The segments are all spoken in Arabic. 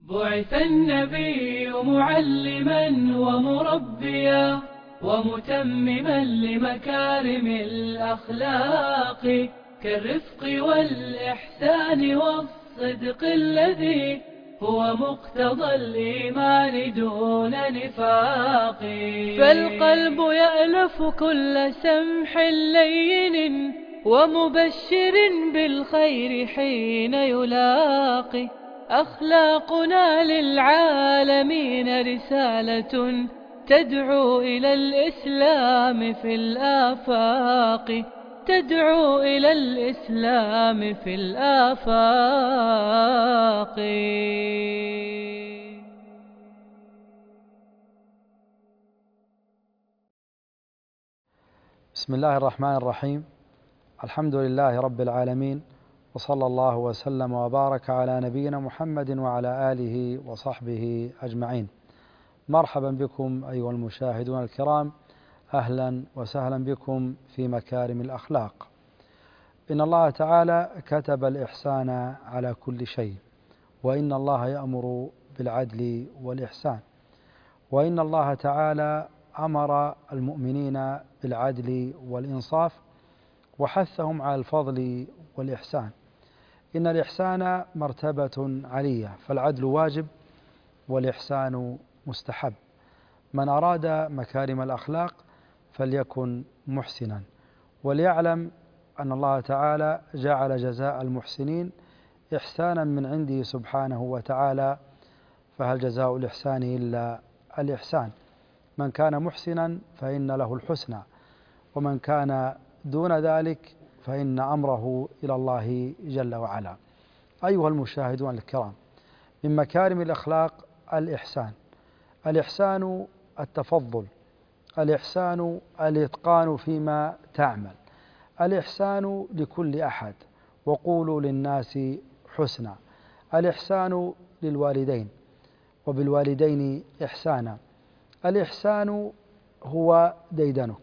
بعث النبي معلما ومربيا ومتمما لمكارم الأخلاق كالرفق والإحسان والصدق الذي هو مقتضى الإيمان دون نفاق. فالقلب يألف كل سمح لين ومبشر بالخير حين يلاقي. أخلاقنا للعالمين رسالة تدعو إلى الإسلام في الآفاق، تدعو إلى الإسلام في الآفاق. بسم الله الرحمن الرحيم. الحمد لله رب العالمين، وصلى الله وسلم وبارك على نبينا محمد وعلى آله وصحبه أجمعين. مرحبا بكم أيها المشاهدون الكرام، أهلا وسهلا بكم في مكارم الأخلاق. إن الله تعالى كتب الإحسان على كل شيء، وإن الله يأمر بالعدل والإحسان، وإن الله تعالى أمر المؤمنين بالعدل والإنصاف وحثهم على الفضل والإحسان. إن الإحسان مرتبة علية، فالعدل واجب والإحسان مستحب. من أراد مكارم الأخلاق فليكن محسنا، وليعلم أن الله تعالى جعل جزاء المحسنين إحسانا من عنده سبحانه وتعالى، فهل جزاء الإحسان إلا الإحسان؟ من كان محسنا فإن له الحسنى، ومن كان دون ذلك فإن أمره إلى الله جل وعلا. أيها المشاهدون الكرام، من مكارم الأخلاق الإحسان. الإحسان التفضل، الإحسان الإتقان فيما تعمل، الإحسان لكل أحد، وقولوا للناس حسنا. الإحسان للوالدين وبالوالدين إحسانا. الإحسان هو ديدنك،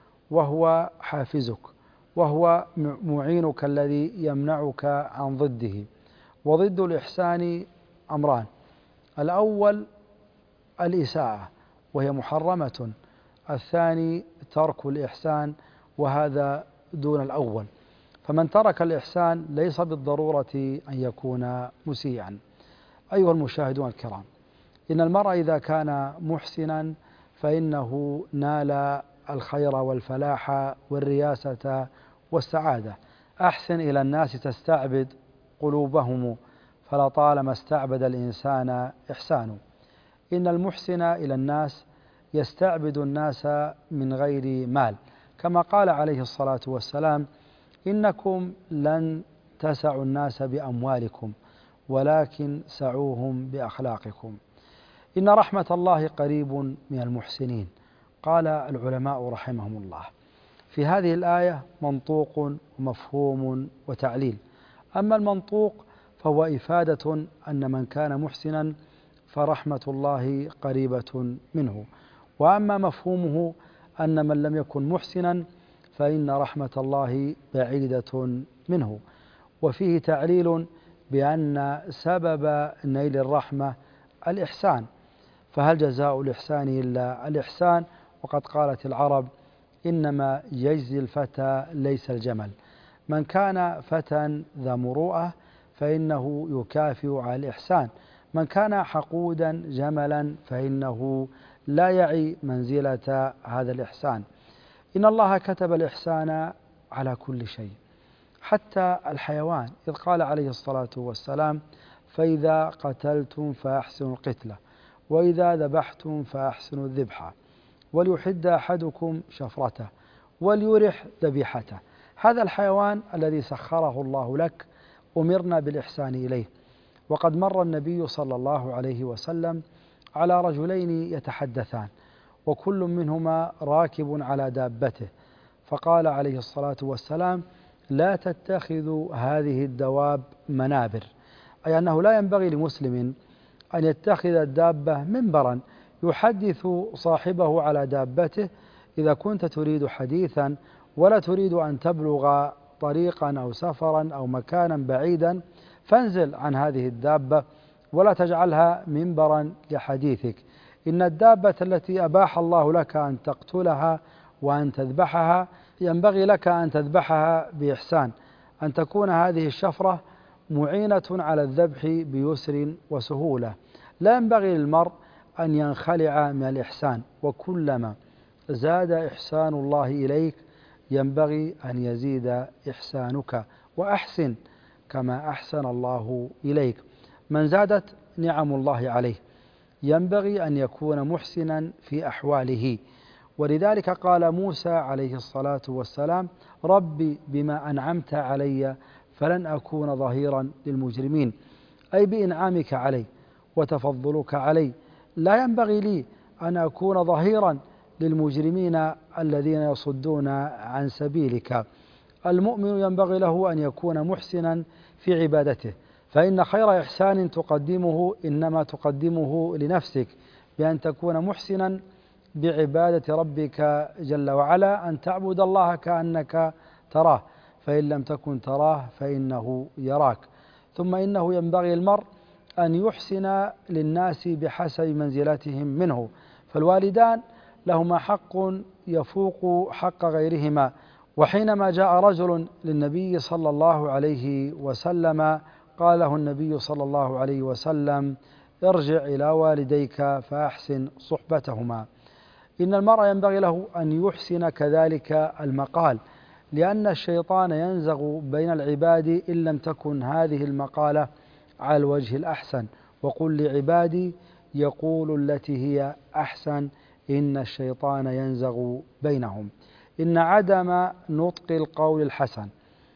وهو حافزك، وهو معينك الذي يمنعك عن ضده. وضد الإحسان أمران: الأول الإساءة وهي محرمة، الثاني ترك الإحسان وهذا دون الأول. فمن ترك الإحسان ليس بالضرورة أن يكون مسيئا. أيها المشاهدون الكرام، إن المرء إذا كان محسنا فإنه نال الخير والفلاح والرياسة والسعادة. أحسن إلى الناس تستعبد قلوبهم، فلطالما استعبد الإنسان إحسانه. إن المحسن إلى الناس يستعبد الناس من غير مال، كما قال عليه الصلاة والسلام: إنكم لن تسعوا الناس بأموالكم ولكن سعوهم بأخلاقكم. إن رحمة الله قريب من المحسنين. قال العلماء رحمهم الله: في هذه الآية منطوق ومفهوم وتعليل. أما المنطوق فهو إفادة أن من كان محسنا فرحمة الله قريبة منه، وأما مفهومه أن من لم يكن محسنا فإن رحمة الله بعيدة منه. وفيه تعليل بأن سبب نيل الرحمة الإحسان، فهل جزاء الإحسان إلا الإحسان؟ وقد قالت العرب: إنما يجزي الفتى ليس الجمل. من كان فتى ذا مروءة فإنه يكافئ على الإحسان، من كان حقودا جملا فإنه لا يعي منزلة هذا الإحسان. إن الله كتب الإحسان على كل شيء، حتى الحيوان، إذ قال عليه الصلاة والسلام: فإذا قتلتم فأحسنوا القتلة، وإذا ذبحتم فأحسنوا الذبحة، وليحد أحدكم شفرته، وليرح ذبيحته. هذا الحيوان الذي سخره الله لك أمرنا بالإحسان إليه. وقد مر النبي صلى الله عليه وسلم على رجلين يتحدثان، وكل منهما راكب على دابته، فقال عليه الصلاة والسلام: لا تتخذوا هذه الدواب منابر، أي أنه لا ينبغي لمسلم أن يتخذ الدابة منبرا يحدث صاحبه على دابته. إذا كنت تريد حديثا ولا تريد أن تبلغ طريقا أو سفرا أو مكانا بعيدا، فانزل عن هذه الدابة ولا تجعلها منبرا لحديثك. إن الدابة التي أباح الله لك أن تقتلها وأن تذبحها ينبغي لك أن تذبحها بإحسان، أن تكون هذه الشفرة معينة على الذبح بيسر وسهولة. لا ينبغي للمرء أن ينخلع من الإحسان، وكلما زاد إحسان الله إليك ينبغي أن يزيد إحسانك، وأحسن كما أحسن الله إليك. من زادت نعم الله عليه ينبغي أن يكون محسنا في أحواله. ولذلك قال موسى عليه الصلاة والسلام: ربي بما أنعمت علي فلن أكون ظهيرا للمجرمين، أي بإنعامك علي وتفضلك علي لا ينبغي لي أن أكون ظهيرا للمجرمين الذين يصدون عن سبيلك. المؤمن ينبغي له أن يكون محسنا في عبادته، فإن خير إحسان تقدمه إنما تقدمه لنفسك، بأن تكون محسنا بعبادة ربك جل وعلا، أن تعبد الله كأنك تراه، فإن لم تكن تراه فإنه يراك. ثم إنه ينبغي المرء أن يحسن للناس بحسب منزلتهم منه، فالوالدان لهما حق يفوق حق غيرهما. وحينما جاء رجل للنبي صلى الله عليه وسلم قال له النبي صلى الله عليه وسلم: ارجع إلى والديك فأحسن صحبتهما. إن المرء ينبغي له أن يحسن كذلك المقال، لأن الشيطان ينزغ بين العباد إن لم تكن هذه المقالة على الوجه الأحسن. وقل لعبادي يقول التي هي أحسن إن الشيطان ينزغ بينهم. إن عدم نطق القول الحسن،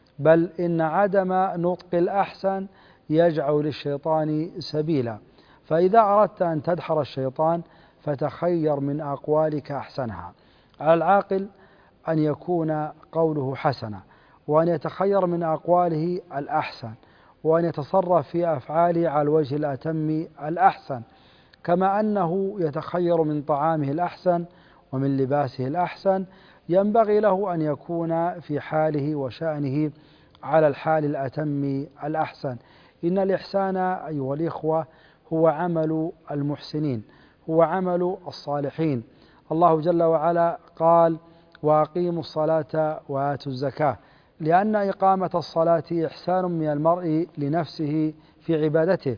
بل إن عدم نطق الأحسن يجعل للشيطان سبيلا. فإذا أردت أن تدحر الشيطان فتخير من أقوالك أحسنها. على العاقل أن يكون قوله حسنا، وأن يتخير من أقواله الأحسن، وأن يتصرف في أفعاله على الوجه الأتم الأحسن، كما أنه يتخير من طعامه الأحسن ومن لباسه الأحسن. ينبغي له أن يكون في حاله وشأنه على الحال الأتم الأحسن. إن الإحسان أيها الإخوة هو عمل المحسنين، هو عمل الصالحين. الله جل وعلا قال: وأقيموا الصلاة وآتوا الزكاة، لأن إقامة الصلاة إحسان من المرء لنفسه في عبادته،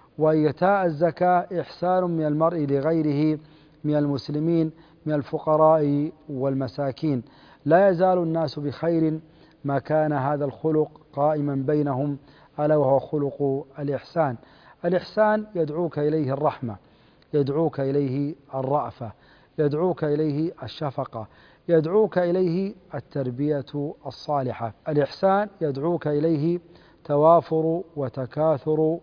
وإيتاء الزكاة إحسان من المرء لغيره من المسلمين من الفقراء والمساكين. لا يزال الناس بخير ما كان هذا الخلق قائما بينهم، ألا وهو خلق الإحسان. الإحسان يدعوك إليه الرحمة، يدعوك إليه الرأفة، يدعوك إليه الشفقة، يدعوك إليه التربية الصالحة. الإحسان يدعوك إليه توافر وتكاثر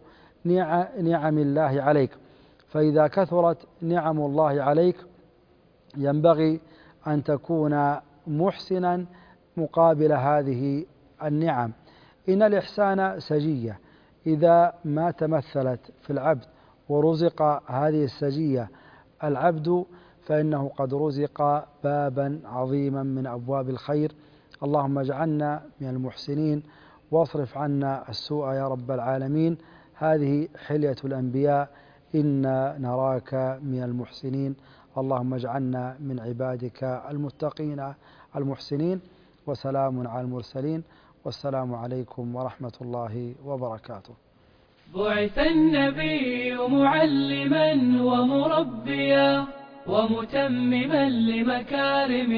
نعم الله عليك. فإذا كثرت نعم الله عليك ينبغي أن تكون محسنا مقابل هذه النعم. إن الإحسان سجية إذا ما تمثلت في العبد ورزق هذه السجية العبد فإنه قد رزق بابا عظيما من أبواب الخير. اللهم اجعلنا من المحسنين واصرف عنا السوء يا رب العالمين. هذه حلية الأنبياء، إنا نراك من المحسنين. اللهم اجعلنا من عبادك المتقين المحسنين. وسلام على المرسلين، والسلام عليكم ورحمة الله وبركاته. بعث النبي معلما ومربيا ومتمما لمكارم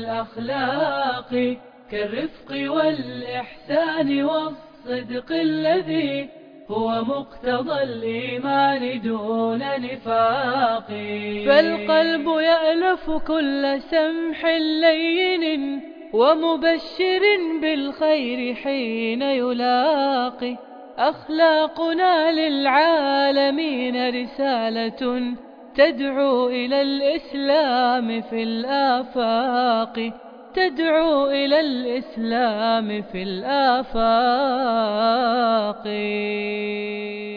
الأخلاق، كالرفق والإحسان والصدق الذي هو مقتضى الإيمان دون نفاق. فالقلب يألف كل سمح لين ومبشر بالخير حين يلاقي. أخلاقنا للعالمين رسالة تدعو إلى الإسلام في الآفاق، تدعو إلى الإسلام في الآفاق.